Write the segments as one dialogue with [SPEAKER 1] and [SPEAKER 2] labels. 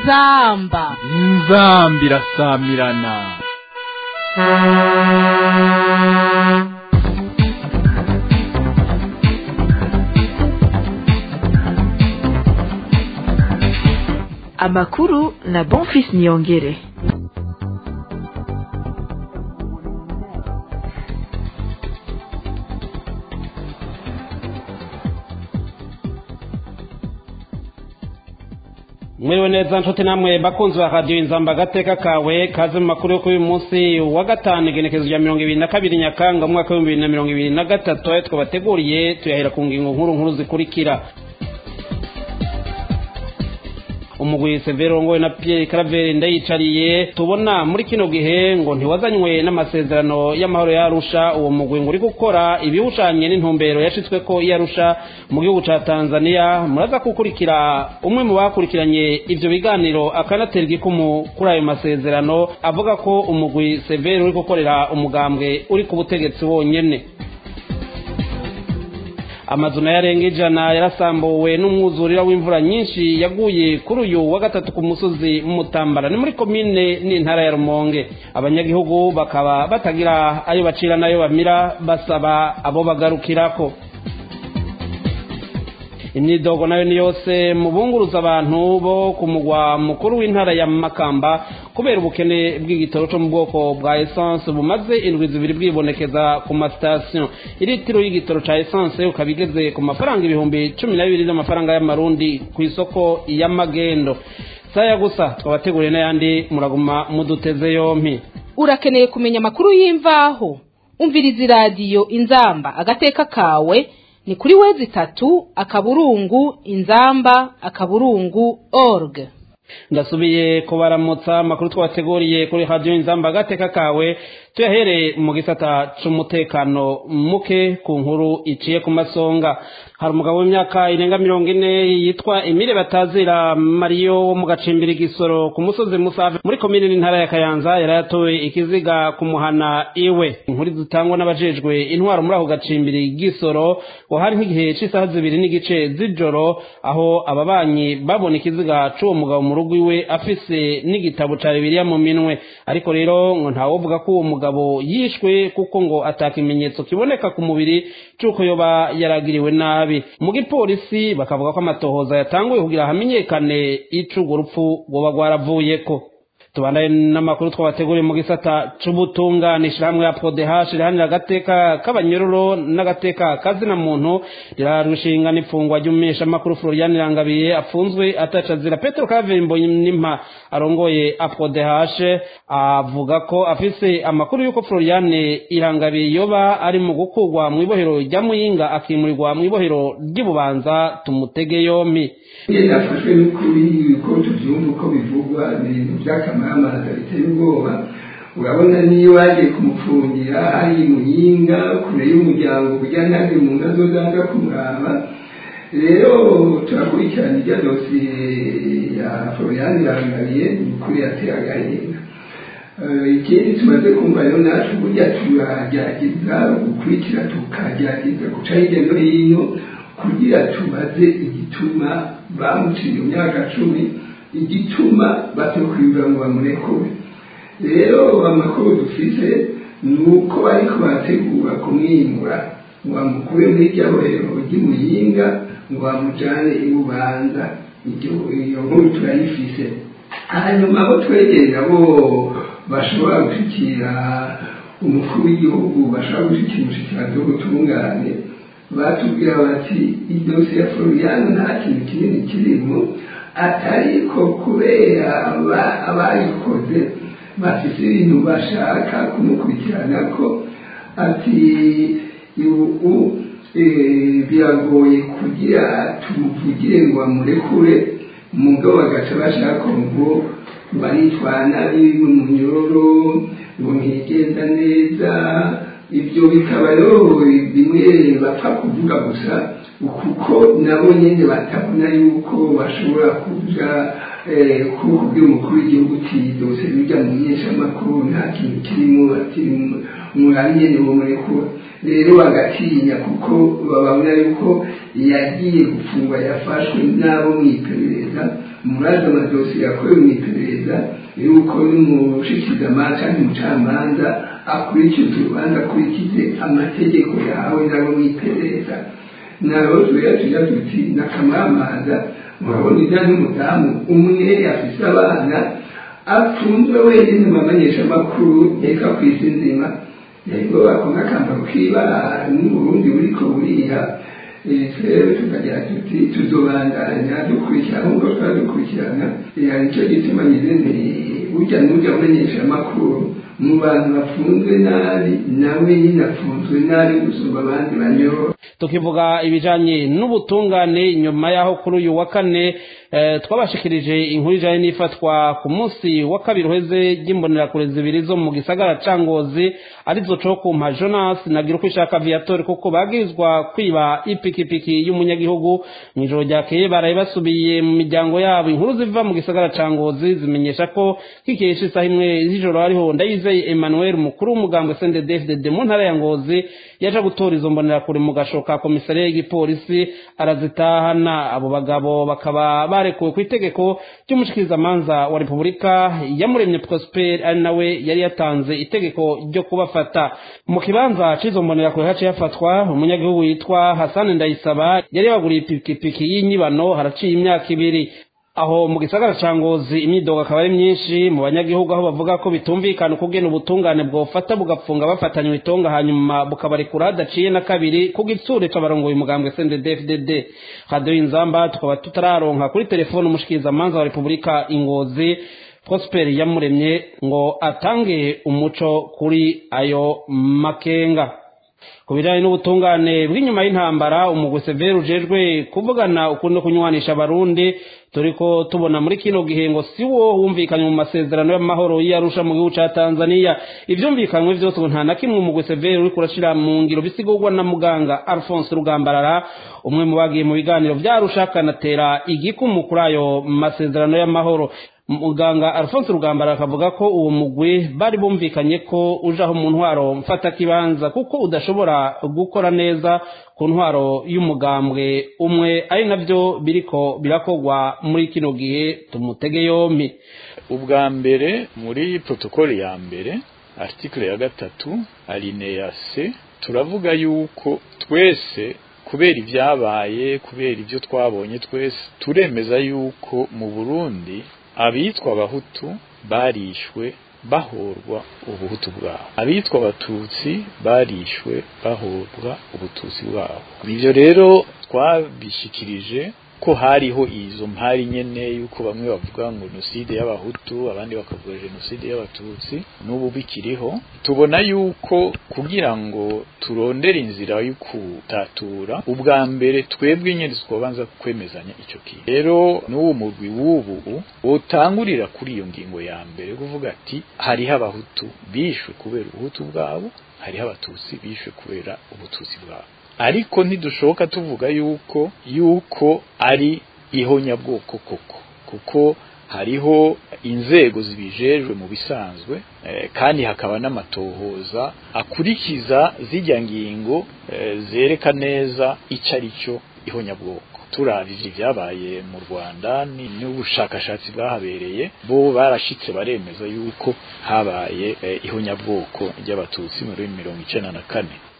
[SPEAKER 1] inzamba
[SPEAKER 2] irasamirana.
[SPEAKER 3] Amakuru na Bonfils Niyongere.
[SPEAKER 4] Mwewe neza nshuti namwe bakunzi ba radio Inzamba gateka kawe kaze mu makuru yo kuri munsi wa gatanu igenekezo rya 22 Nyakanga mwaka wa 2023 twabateguriye tuyahera ku ngingo nkuru zikurikira. Umugwi Severo ngo na Pierre Claver ndayicariye tubona muri kino gihe ngo ntiwazanywe n'amasezerano y'amahoro ya Arusha. Uwo mugwi ngo uri gukora ibihushanye n'intumbero yashitswe ko Arusha mu gihugu ca Tanzania. Muraza kukurikira umwe mu bakurikiranye ivyo biganiro akanaterwa ikumu kuri ayo masezerano avuga ko umugwi Severo uri gukorera umugambwe uri ku butegetsi wonyene. Amazuna yarenga ijana yarasambuwe n'umwuzurira w'imvura nyinshi yaguye kuri uyu wa gatatu ku musozi Mutambara ni muri komine n'intara ya Rumonge. Abanyagihugu bakaba batagira ayo bacira nayo bamira basaba abo bagarukirako. Imyidogo nayo ni yose mu bunguruza abantu bo ku mugwa mukuru w'intara ya Makamba kubera ubukene bw'igitoro cyo mu bwoko bwa essence bumaze indwi zibiri bwibonekeza ku mastation. Iritiro y'igitoro ca essence ukabigeze ku mafaranga 12,000 n'amafaranga y'amarundi ku isoko ya Magendo. Saya gusa twabateguriye n'ayandi muraguma muduteze yompi.
[SPEAKER 1] Urakeneye kumenya makuru y'imvaho umviriza radio Inzamba agateka kawe ni kuri wezi 3 akaburungu inzamba akaburungu org.
[SPEAKER 4] Ndasubiye kubaramutsa makuru twateguriye kuri radio Inzamba gateka kawe tuyahere mu gisata c'umutekano muke ku nkuru iciye ku masonga. Hari umugabo w'imyaka irenga 40 yitwa Emile Batazira Mario wo mu gacimbiri Gisoro ku musozi Musave muri komine n'intara ya Kayanza yaratowe ikiziga ku muhana iwe. Inkuru zitangwa n'abajejwe intwaro muri aho gacimbiri Gisoro ngo hari nk'igihe c'isaha 2:30 z'ijoro aho ababanyi babona ikiziga c'uwo mugabo mu rugo iwe afise n'igitabo ca Bibiliya mu minwe. Ariko rero ngo ntawovuga ko uwo mugabo yishwe kuko ngo atakimenyetso kiboneka ku mubiri c'uko yoba yaragiriwe nabi. Mu gipolisi bakavuga ko amatohoza yatanguye kugira hamenyekane ico urwo rupfu rwoba rwaravuyeko. Tubandaye n'amakuru twabateguriye mu gisata c'ubutungane. Ishirahamwe ya PODH rihanira agateka k'abanyororo n'agateka kazina muntu rirarushinga n'ifungwa ry'umesha makuru Florian Irangabiye afunzwe atacazira. Petro Claver Mbonyimpa arongoye PODH avuga ko afise amakuru yuko Florian Irangabiye yoba ari mu gukugwa mu ibohero rya Muyinga akimurirwa mu ibohero ry'Ibubanza. Tumutege yompi.
[SPEAKER 5] Yafashwe n'ukuri ko tuvyumva uko bivugwa ibintu by'akamaramaza biteye ubwoba. Urabona niyo wagiye kumupfungira ari Muyinga kure y'umuryango kugira ntaze mu ngazo zaza kumuraba. Rero turakurikirana irya dosiye ya Florian Irangabiye kuri yateye agahinda. Ikindi tumaze kumva rero natwe burya turagerageza gukurikira tukagerageza guca hirya no hino kugira tubaze igituma bamuciye imyaka 10 igituma batokwibwa ngo bamurekure. Rero amakuru dufise nuko bariko bategura kumwimura ngo bamukure muri rya bohero ry'Imuyinga ngo bamujane Ibubanza. Iyo nkuru turayifise. Hanyuma abo twegereye abo bashobora gushikira umukuru w'igihugu bashobora gushikira umushikiranganji w'ubutungane batubwira bati idosiye ya Florian nta kintu kinini kirimo atariko kubera abayikoze bafise ibintu bashaka kumukurikirana ko ati biragoye kugira tumuvugire ngo bamurekure umugabo bagaca bashaka ngo baritwana n'umunyororo ngo ntigenda neza. Ibyo bikaba rero bimwe bapfa kuvuga gusa kuko nabo nyene batabona yuko bashobora kuja kubwira umukuru w'igihugu cyidose bijya mu nyeshamakuru nta kintu kirimo murari nyene bomurekura. Rero bagatinya kuko bababona yuko yagiye gufungwa yafashwe n'abo mwiperereza muraza amadosiye yakorewe mu iperereza yuko n'umushikizamanza cyangwa umucamanza akurikiza urubanza akurikize amategeko yawe n'abo mu iperereza nabo tujya tuti n'akamamaza murabona ijya n'umudamu umwe afise abana apfunzwe wenyine mu bamenyeshamakuru reka ku isi nzima yego bakunda akambaro k'ibara n'uburundi buriko buriha rero tukagira tuti tuzobandanya dukurikirana nk'uko twari dukurikirana nicyo gituma nyine burya n'ujya umenyeshamakuru mu bantu bafunzwe nabi nawe nyine afunzwe nabi gusumba abandi banyororo.
[SPEAKER 4] Tukivuga ibijanye n'ubutungane nyuma yaho kuri uyu wa kane twabashikirije inkuru ijanye n'ifatwa ku munsi wa kabiri uheze ry'imbonerakure zibiri zo mu gisagara ca Ngozi arizo Cokumpa Jonas na Girukwishaka Viator kuko bagirizwa kwiba ipikipiki y'umunyagihugu mw'ijoro ryakeye baraye basubiye mu miryango yabo. Inkuru ziva mu gisagara ca Ngozi zimenyesha ko kikesha isaha imwe z'ijoro hariho Ndayizeye Emmanuel mukuru w'umugambwe CNDD-FDD mu ntara ya Ngozi yaje gutora izo mbonerakure mu gashoka komisariya y'igipolisi arazitahana. Abo bagabo bakaba barekuwe ku itegeko ry'umushikirizamanza wa Repubulika Iyamuremye Prosper ari nawe yari yatanze itegeko ryo kubafata. Mu kibanza c'izo mbonerakure haciye hafatwa umunyagihugu yitwa Hassan Ndayisaba yari baguriye ipikipiki y'inyibano haraciye imyaka 2. Aho mu gisagara ca Ngozi imyidogo akaba ari myinshi mu banyagihugu aho bavuga ko bitumvikana ukugena ubutungane bwofata bugapfunga bafatanywe itonga hanyuma bukabarekura hadaciye na kabiri ku gitsure c'abarongoye umugambwe CNDD-FDD. Radio Inzamba tukaba tutararonka kuri telefone umushikirizamanza wa Repubulika Ingozi Prosper Iyamuremye ngo atange umuco kuri ayo makenga. Kubijanye n'ubutungane bw'inyuma y'intambara umugwi Severe ujejwe kuvugana ukundi kunywanisha abarundi turiko tubona muri kino gihe ngo siwo wumvikanye mu masezerano y'amahoro y'Arusha mu gihugu ca Tanzania. Ivyumvikanywe vyose ngo nta na kimwe umugwi Severe uri kurashira mu ngiro bisigurwa na muganga Alphonse Rugambarara umwe mu bagiye mu biganiro vy'Arusha kanatera igikumu kuri ayo masezerano y'amahoro. Muganga Alphonse Rugambara akavuga ko uwo mugwi bari bumvikanye ko ujaho mu ntwaro mfata kibanza kuko udashobora gukora neza ku ntwaro y'umugambwe umwe ari navyo biriko birakogwa muri kino gihe tumutege yompi.
[SPEAKER 2] Ubwa mbere muri protokole ya mbere article ya 3 alinéa C turavuga yuko twese kubera ivyabaye kubera ivyo twabonye twese turemeza yuko mu Burundi abitwa abahutu barishwe bahorwa ubuhutu bwabo, abitwa abatutsi barishwe bahorwa ubututsi bwabo. Ivyo rero twabishikirije ko hariho izo mpari nyene yuko bamwe bavuga ngo genocide y'abahutu abandi bakavuga genocide y'abatutsi n'ubu bikiriho. Tubona yuko kugira ngo turondere inzira y'ukutatura ubwa mbere twebwe nyene twobanza kwemezanya ico kintu. Rero n'uwo mugwi w'ubu utangurira kuri iyo ngingo ya mbere kuvuga ati hariho abahutu bishwe kubera ubuhutu bwabo, hariho abatutsi bishwe kubera ubututsi bwabo. Ariko ntidushoboka tuvuga yuko ari ihonyabwoko koko kuko hariho inzego zibijejwe mu bisanzwe kandi hakaba n'amatohoza akurikiza zijya ngingo zereka neza icarico ihonyabwoko. Turavije byabaye mu Rwanda n'ubushakashatsi bwahabereye bo barashitse baremeza yuko habaye ihonyabwoko ry'abatutsi muri 1994.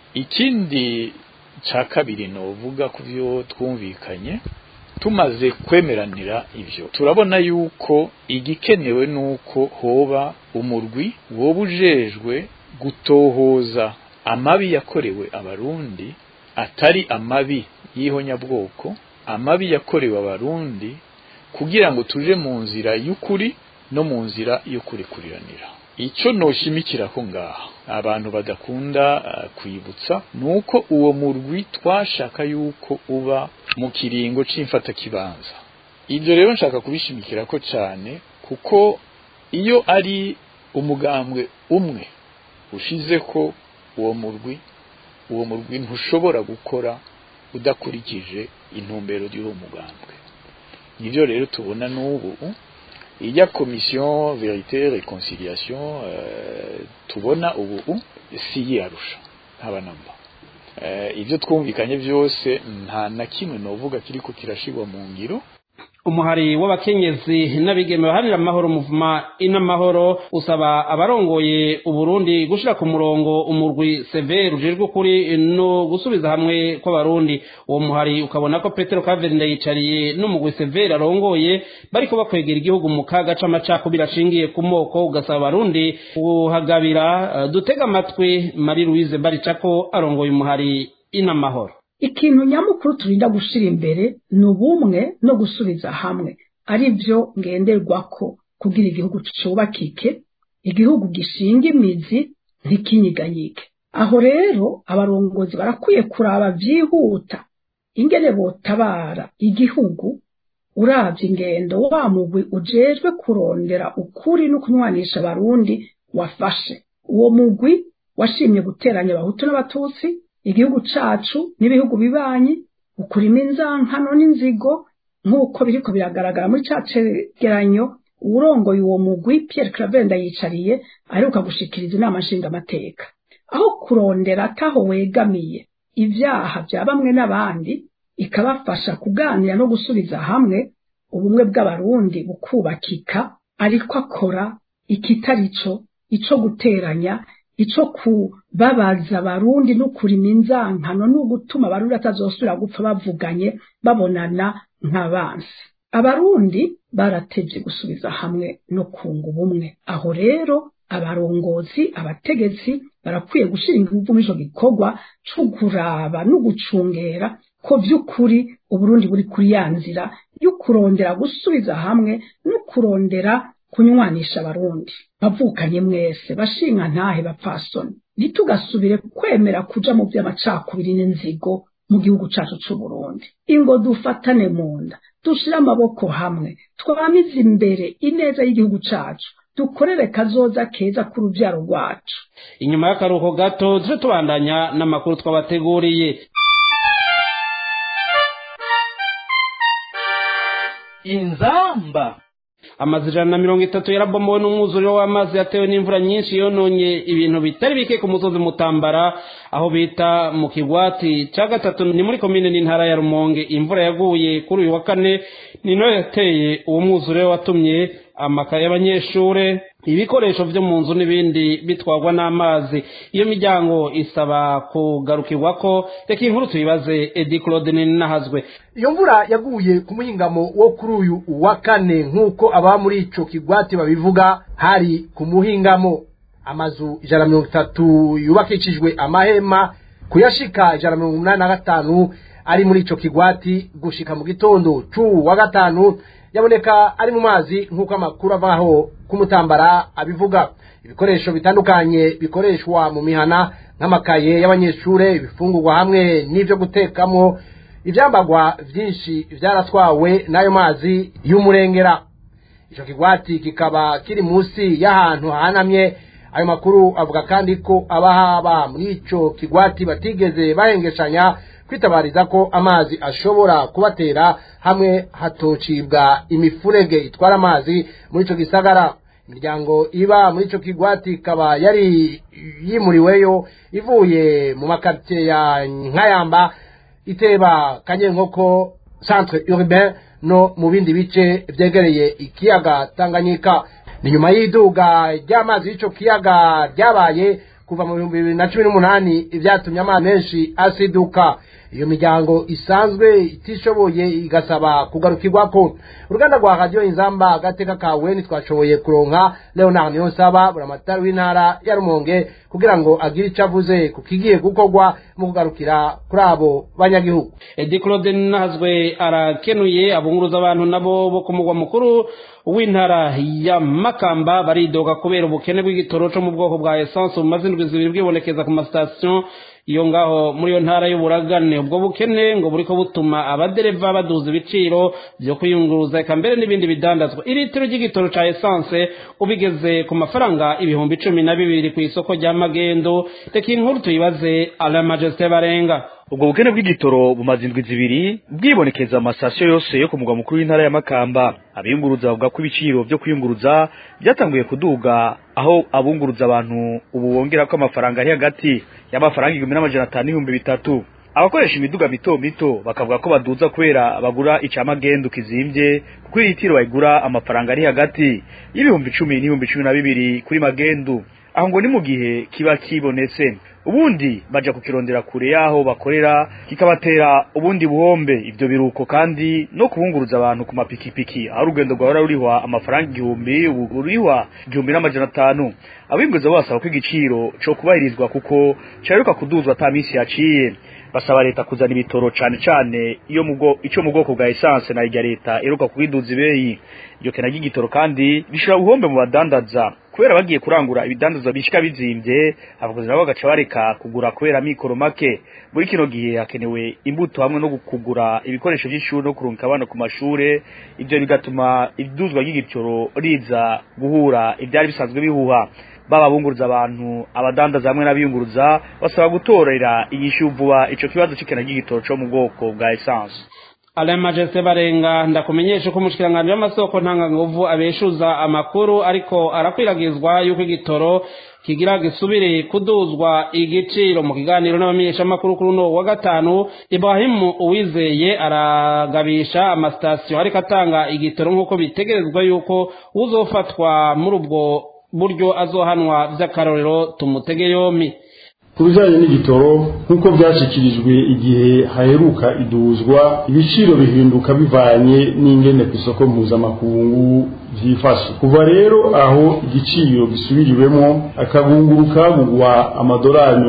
[SPEAKER 2] Ikindi cha kabiri novuga kuvyo twumvikanye tumaze kwemeranira ivyo turabona yuko igikenewe nuko hoba umurwi wobujejwe gutohoza amabi yakorewe abarundi atari amabi y'ihonyabwoko, amabi yakorewe abarundi kugira ngo tuje mu nzira y'ukuri no mu nzira yo kurikuriranira. Ico noshimikira ko ngaha abantu badakunda kwibutsa nuko uwo murwi twashaka yuko uba mu kiringo c'imfata kibanza. Ivyo rero nshaka kubishimikira ko cyane kuko iyo ari umugambwe umwe ushize ko uwo murwi ntushobora gukora udakurikije intumbero y'uwo mugambwe. Nivyo rero tubona n'ubu ijya commission vérité réconciliation tubona ubu si yarusha habanamba. Ivyo twumvikanye byose nta na kimwe novuga kiriko kirashirwa mu ngiro.
[SPEAKER 4] umuhari w'abakenyezi n'abigeme baharanira amahoro muvuma inamahoro usaba abarongoye uburundi gushira ku murongo umurwi severe ujejwe kuri no gusubiza hamwe kw'abarundi uwo muhari ukabona ko Petero Kaverinda yicariye n'umurwi severe arongoye bariko bakwegera igihugu mu kaga c'amacakubiri ashingiye ku moko ugasaba abarundi kuhagabira dutega amatwi Marie Louise Baricako arongoye umuhari inamahoro.
[SPEAKER 6] Ikintu nyamukuru turinda gushira imbere ni ubumwe no gusubiza hamwe ari byo ngenderwako kugira igihugu cubakike, igihugu gishinga imizi ntikinyiganyike. Aho rero abarongozi barakwiye kuraba vyihuta ingene botabara igihugu uravye ingendo wa mugwi ujejwe kurondera ukuri no kunywanisha abarundi wafashe. Uwo mugwi washimye guteranya abahutu n'abatutsi, igihugu cacu n'ibihugu bibanyi, ukurima inzankano n'inzigo nk'uko biriko biragaragara muri ca cegeranyo urongoye uwo mugwi Pierre Claver yicariye aheruka gushikiriza inama nshingamateka. Aho kurondera ataho wegamiye ivyaha vya bamwe n'abandi ikabafasha kuganira no gusubiza hamwe ubumwe bw'abarundi bukubakika, ariko akora ikitarico, ico guteranya, ico kubabaza abarundi no kurima inzankano no gutuma abarundi atazosubira gupfa bavuganye babonana nk'abansi. Abarundi baratevye gusubiza hamwe no kunga ubumwe. Aho rero abarongozi, abategetsi barakwiye gushira ingufu muri ico gikorwa co kuraba no gucungera ko vy'ukuri Uburundi buri kuri ya nzira yo kurondera gusubiza hamwe no kurondera kunywanisha abarundi. Bavukanye mwese bashinga ntahe bapfasoni, ntitugasubire kwemera kuja mu vy'amacakubiri n'inzigo mu gihugu cacu c'Uburundi. Ingo dufatane mu nda, dushire amaboko hamwe, twamize imbere ineza y'igihugu cacu, dukorere kazoza keza ku ruvyaro rwacu.
[SPEAKER 4] Inyuma y'akaruhuko gato tuje tubandanya n'amakuru twabateguriye.
[SPEAKER 7] Inzamba
[SPEAKER 4] amazijana na 30 yarabomowe n'umwuzuriro w'amazi yatewe n'imvura nyinshi yononye ibintu bitari bike ku musozi Mutambara aho bita mu kigwati ca gatatu ni muri komine n'intara ya Rumonge. Imvura yaguye kuri uyu wa kane nino yateye uwo mwuzuriro watumye amakaye y'abanyeshure, ibikoresho vyo mu nzu n'ibindi bitwagwa n'amazi. Iyo miryango isaba kugarukirwako. Reka inkuru tuyibaze Edi Claude Ninahazwe.
[SPEAKER 7] Iyo mvura yaguye ku muhingamo wo kuri uyu wa kane nk'uko aba muri ico kigwati babivuga, hari ku muhingamo amazu 130 yubakishijwe amahema kuyashika 185 ari muri ico kigwati gushika mu gitondo wa gatanu yaboneka ari mu mazi nk'uko amakuru avaho ku Mutambara abivuga. Ibikoresho bitandukanye bikoreshwa mu mihana nk'amakaye y'abanyeshure, ibifungurwa hamwe n'ivyo gutekamo, ivyambagwa vyinshi vyaratwawe n'ayo mazi y'umurengera. Ico kigwati kikaba kiri musi y'ahantu hahanamye. Ayo makuru avuga kandi ko abahaba muri ico kigwati batigeze bahengeshanya kwitabariza ko amazi ashobora kubatera hamwe hatocibwa imifurege itwara amazi muri ico gisagara. Imiryango iba muri ico kigwati kaba yari yimuriweyo ivuye mu makartie ya Nkayamba, Iteba, Kanyenkoko, Centre Urbain no mu bindi bice vyegereye ikiyaga Tanganyika. Ni nyuma y'iduga ry'amazi y'ico kiyaga ryabaye kuva mu 2018 ivyatumye amazi menshi asiduka. Iyo miryango isanzwe itishoboye igasaba kugarukirwako. Uruganda rwa Radio Inzamba agateka kawe nitwashoboye kuronka Leonard Niyonsaba buramatari w'intara ya Rumonge kugira ngo agire icavuze kukigiye gukorwa mu kugarukira kuri abo banyagihugu.
[SPEAKER 4] Edi Claude Ninahazwe arakenuye. Abunguruza abantu nabo bo ku mugwa mukuru w'intara ya Makamba baridoga kubera ubukene bw'igitoro cyo mu bwoko bwa essence mu mazindwi zibiri bwibonekeza ku mastation iyo ngaho muri yo ntara y'Uburagane. Ubwo bukene ngo buriko butuma abadereva baduza ibiciro byo kuyunguruza eka mbere n'ibindi bidandazwa. Iritiro ry'igitoro ca essence ubigeze ku mafaranga ibihumbi 12 ku isoko rya Magendo. Reka inkuru tuyibaze Alain Majesté Barenga.
[SPEAKER 8] Ubwo bukene bw'igitoro bumaze indwi zibiri bwibonekeza amasasyo yose yo ku mugwa mukuru w'intara ya Makamba. Abiyunguruza bavuga ko ibiciro byo kuyunguruza byatanguye kuduga, aho abunguruza abantu ubu bongera ko amafaranga ari hagati y'amafaranga 1500 n'ibihumbi 3. abakoresha imiduga mito mito bakavuga ko baduza kubera bagura icamagendu kizimvye kuko litiro bayigura amafaranga ari hagati y'ibihumbi 10 n'ibihumbi 12 kuri magendu, aho ngo ni mu gihe kiba kibonetse ubundi baja kukirondera kure yaho bakorera kikabatera ubundi buhombe. Ivyo biruko kandi no kubunguruza abantu ku mapikipiki aho urugendo rwahora rurihwa amafaranga 1000 ubu rurihwa 1500. Abimbuza basaba ko igiciro cyo kubahirizwa kuko cyaruka kuduzwa ata minsi yaciye. Basaba leta kuzana ibitoro cane ico mu bwoko bwa essence na irya leta iruka kubiduza ibeyi. Iyo kena gitoro kandi bishira ubuhombe mu badandaza kubera bagiye kurangura ibidandaza bishika bizimvye, abakozi nabo bagaca bareka kugura kubera mikoro make. Muri kino gihe hakenewe imbuto hamwe no kugura ibikoresho by'ishuri no kurunka abana ku mashure, ivyo bigatuma iduzwa ry'igitoro riza guhura ibyari bisanzwe bihuha. Baba bunguruza abantu abadandaza hamwe n'abiyunguruza basaba gutorera inyishu vuba ico kibazo cikena ry'igitoro cyo mu bwoko bwa essence.
[SPEAKER 4] Alain Majesté Barenga ndakumenyesha ko umushikiranganje w'amasoko ntanganguvu abeshuza amakuru ariko arakwiragizwa yuko igitoro kigira gisubire kuduzwa igiciro. Mu kiganiro n'abamenyesha makuru kuri no wa gatanu, Ibrahim Uwizeye aragabisha amastation ariko atanga igitoro nkuko bitegerezwa yuko uzofatwa muri ubwo buryo azohanwa vy'akarorero. Tumutege yomi.
[SPEAKER 9] Kubijanye n'igitoro nkuko byashikirijwe igihe haheruka iduzwa, ibiciro bihinduka bivanye n'ingene ku isoko mpuzamakungu vyifashe. Kuva rero aho igiciro gisubiriwemo akabunguruka kugwa amadolari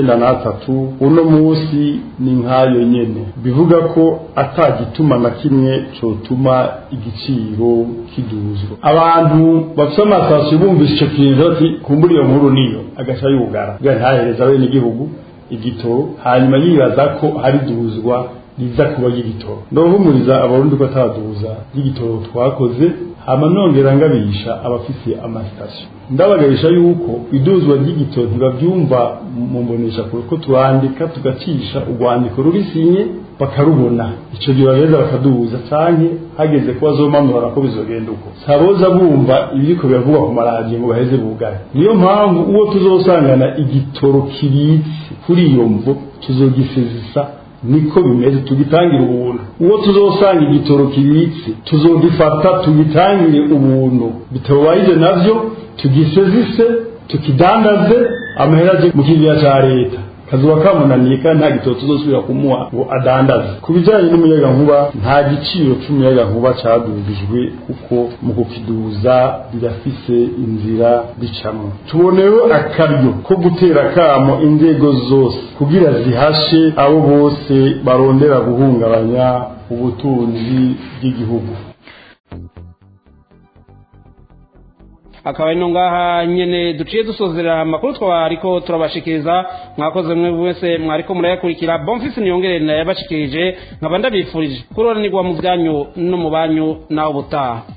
[SPEAKER 9] 93, uno munsi ni nkayo nyene, bivuga ko atagituma na kimwe cotuma igiciro kiduzwa. Abantu bafite amasasi bumvise ico kintu ati kumbura iyo nkuru niyo agaca yugara ntahereza bene igihugu igitoro, hanyuma yibaza ko hari duzwa riza kuba y'igitoro. Ndohumuriza abarundi ko ataduza y'igitoro twakoze, hama nongera ngabisha abafite amastation ndabagarisha yuko iduzwa ry'igitoro ntibavyumva mu mbonesha ko turandika tugacisha urwandiko rurisinye bakarubona, ico gihe bagenda bakaduza canke hageze ko bazomanura ko bizogenda uko saboza bumva ibiriko biravugwa ku maradiyo ngo baheze bugare. Niyo mpamvu uwo tuzosangana igitoro kibitse kuri iyo mvo tuzogisezisa niko bimeze, tugitangira ubuntu. Uwo tuzosanga igitoro kibitse tuzogifata tugitangire ubuntu, bitabaye navyo tugisezise tukidandaze amaheraje mu kigiya ca leta kazuba kamunaniye nta gitoro tuzosubira kumuha ngo adandaze. Kubijanye n'umuyaga nkuba nta giciro cy'umuyaga nkuba cadugijwe kuko mu kukiduza birafise inzira bicamo. Tubonewe akaryo ko gutera kamo inzego zose kugira zihashe abo bose barondera guhungabanya ubutunzi bw'igihugu.
[SPEAKER 4] Akaba ino ngaha nyene duciye dusozera amakuru twariko turabashikiriza. Mwakoze mwe wese mwariko murayakurikira. Bonfils Niyongere na yabashikirije, nkaba ndabifurije kuroranirwa mu byanyu no mu banyu naho butaha.